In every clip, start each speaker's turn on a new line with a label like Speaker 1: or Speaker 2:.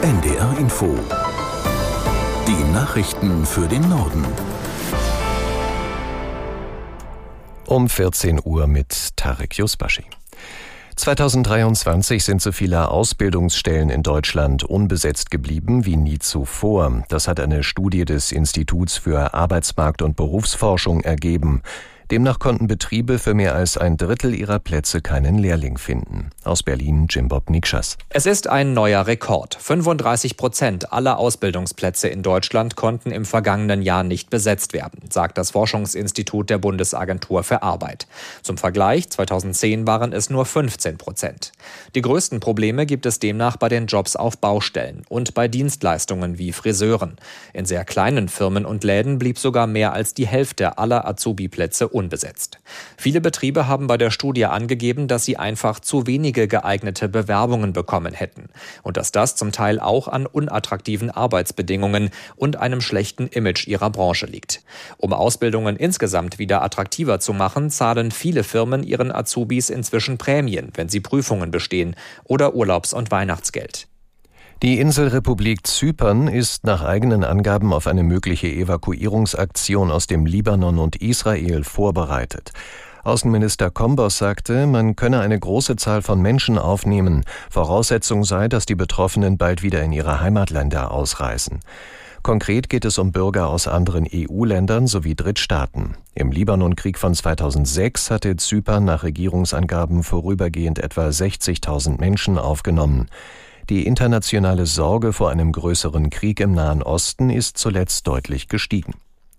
Speaker 1: NDR Info. Die Nachrichten für den Norden.
Speaker 2: Um 14 Uhr mit Tarek Yusbashi. 2023 sind so viele Ausbildungsstellen in Deutschland unbesetzt geblieben wie nie zuvor. Das hat eine Studie des Instituts für Arbeitsmarkt- und Berufsforschung ergeben. Demnach konnten Betriebe für mehr als ein Drittel ihrer Plätze keinen Lehrling finden. Aus Berlin Jimbob Nikschas.
Speaker 3: Es ist ein neuer Rekord. 35% aller Ausbildungsplätze in Deutschland konnten im vergangenen Jahr nicht besetzt werden, sagt das Forschungsinstitut der Bundesagentur für Arbeit. Zum Vergleich, 2010 waren es nur 15%. Die größten Probleme gibt es demnach bei den Jobs auf Baustellen und bei Dienstleistungen wie Friseuren. In sehr kleinen Firmen und Läden blieb sogar mehr als die Hälfte aller Azubi-Plätze unbesetzt. Viele Betriebe haben bei der Studie angegeben, dass sie einfach zu wenige geeignete Bewerbungen bekommen hätten und dass das zum Teil auch an unattraktiven Arbeitsbedingungen und einem schlechten Image ihrer Branche liegt. Um Ausbildungen insgesamt wieder attraktiver zu machen, zahlen viele Firmen ihren Azubis inzwischen Prämien, wenn sie Prüfungen bestehen, oder Urlaubs- und Weihnachtsgeld.
Speaker 2: Die Inselrepublik Zypern ist nach eigenen Angaben auf eine mögliche Evakuierungsaktion aus dem Libanon und Israel vorbereitet. Außenminister Kombos sagte, man könne eine große Zahl von Menschen aufnehmen. Voraussetzung sei, dass die Betroffenen bald wieder in ihre Heimatländer ausreisen. Konkret geht es um Bürger aus anderen EU-Ländern sowie Drittstaaten. Im Libanonkrieg von 2006 hatte Zypern nach Regierungsangaben vorübergehend etwa 60.000 Menschen aufgenommen. Die internationale Sorge vor einem größeren Krieg im Nahen Osten ist zuletzt deutlich gestiegen.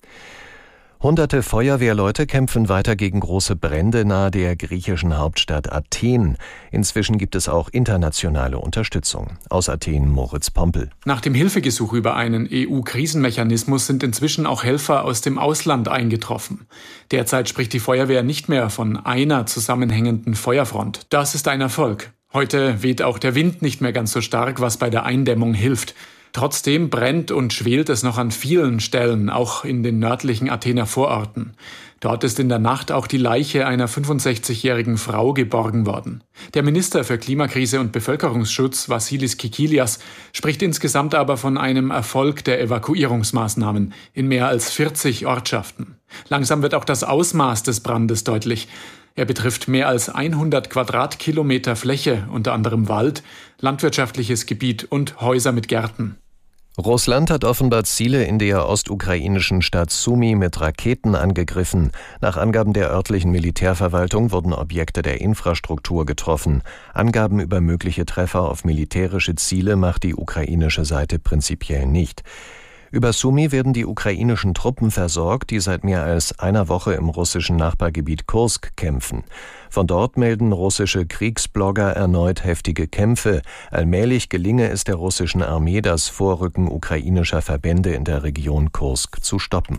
Speaker 2: Hunderte Feuerwehrleute kämpfen weiter gegen große Brände nahe der griechischen Hauptstadt Athen. Inzwischen gibt es auch internationale Unterstützung. Aus Athen Moritz Pompel.
Speaker 4: Nach dem Hilfegesuch über einen EU-Krisenmechanismus sind inzwischen auch Helfer aus dem Ausland eingetroffen. Derzeit spricht die Feuerwehr nicht mehr von einer zusammenhängenden Feuerfront. Das ist ein Erfolg. Heute weht auch der Wind nicht mehr ganz so stark, was bei der Eindämmung hilft. Trotzdem brennt und schwelt es noch an vielen Stellen, auch in den nördlichen Athener Vororten. Dort ist in der Nacht auch die Leiche einer 65-jährigen Frau geborgen worden. Der Minister für Klimakrise und Bevölkerungsschutz, Vassilis Kikilias, spricht insgesamt aber von einem Erfolg der Evakuierungsmaßnahmen in mehr als 40 Ortschaften. Langsam wird auch das Ausmaß des Brandes deutlich. Er betrifft mehr als 100 Quadratkilometer Fläche, unter anderem Wald, landwirtschaftliches Gebiet und Häuser mit Gärten.
Speaker 2: Russland hat offenbar Ziele in der ostukrainischen Stadt Sumy mit Raketen angegriffen. Nach Angaben der örtlichen Militärverwaltung wurden Objekte der Infrastruktur getroffen. Angaben über mögliche Treffer auf militärische Ziele macht die ukrainische Seite prinzipiell nicht. Über Sumy werden die ukrainischen Truppen versorgt, die seit mehr als einer Woche im russischen Nachbargebiet Kursk kämpfen. Von dort melden russische Kriegsblogger erneut heftige Kämpfe. Allmählich gelinge es der russischen Armee, das Vorrücken ukrainischer Verbände in der Region Kursk zu stoppen.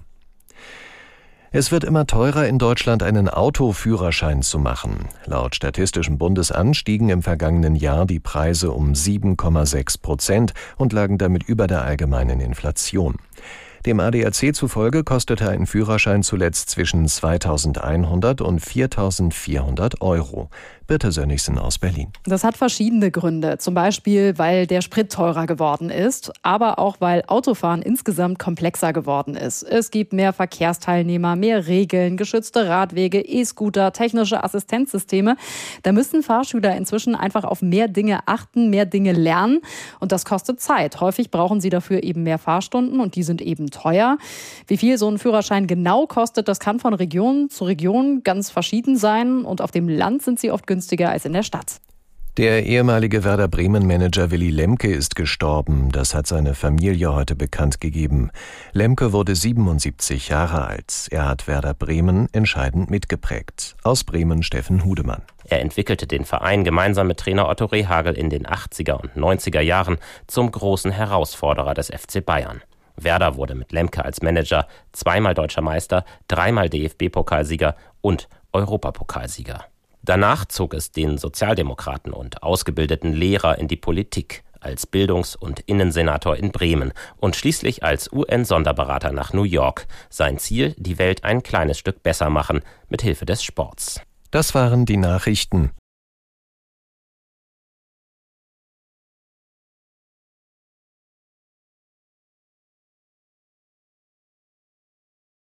Speaker 2: Es wird immer teurer, in Deutschland einen Autoführerschein zu machen. Laut Statistischem Bundesamt stiegen im vergangenen Jahr die Preise um 7,6% und lagen damit über der allgemeinen Inflation. Dem ADAC zufolge kostete ein Führerschein zuletzt zwischen 2.100 und 4.400 Euro. Birte Sönnigsen aus Berlin.
Speaker 5: Das hat verschiedene Gründe. Zum Beispiel, weil der Sprit teurer geworden ist, aber auch, weil Autofahren insgesamt komplexer geworden ist. Es gibt mehr Verkehrsteilnehmer, mehr Regeln, geschützte Radwege, E-Scooter, technische Assistenzsysteme. Da müssen Fahrschüler inzwischen einfach auf mehr Dinge achten, mehr Dinge lernen. Und das kostet Zeit. Häufig brauchen sie dafür eben mehr Fahrstunden und die sind eben teuer. Wie viel so ein Führerschein genau kostet, das kann von Region zu Region ganz verschieden sein. Und auf dem Land sind sie oft günstiger als in der Stadt.
Speaker 2: Der ehemalige Werder Bremen-Manager Willy Lemke ist gestorben. Das hat seine Familie heute bekannt gegeben. Lemke wurde 77 Jahre alt. Er hat Werder Bremen entscheidend mitgeprägt. Aus Bremen Steffen Hudemann.
Speaker 6: Er entwickelte den Verein gemeinsam mit Trainer Otto Rehhagel in den 80er und 90er Jahren zum großen Herausforderer des FC Bayern. Werder wurde mit Lemke als Manager zweimal Deutscher Meister, dreimal DFB-Pokalsieger und Europapokalsieger. Danach zog es den Sozialdemokraten und ausgebildeten Lehrer in die Politik, als Bildungs- und Innensenator in Bremen und schließlich als UN-Sonderberater nach New York. Sein Ziel, die Welt ein kleines Stück besser machen, mit Hilfe des Sports.
Speaker 2: Das waren die Nachrichten.